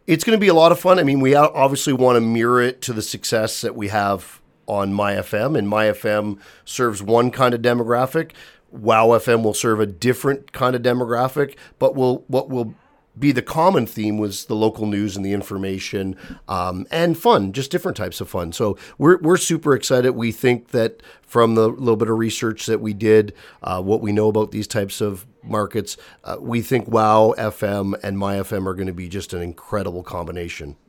It's going to be a lot of fun. I mean, we obviously want to mirror it to the success that we have on MyFM, and MyFM serves one kind of demographic. Wow FM will serve a different kind of demographic, but what will be the common theme was the local news and the information, and fun, just different types of fun. So we're super excited. We think that from the little bit of research that we did, what we know about these types of markets, we think Wow FM and My FM are going to be just an incredible combination.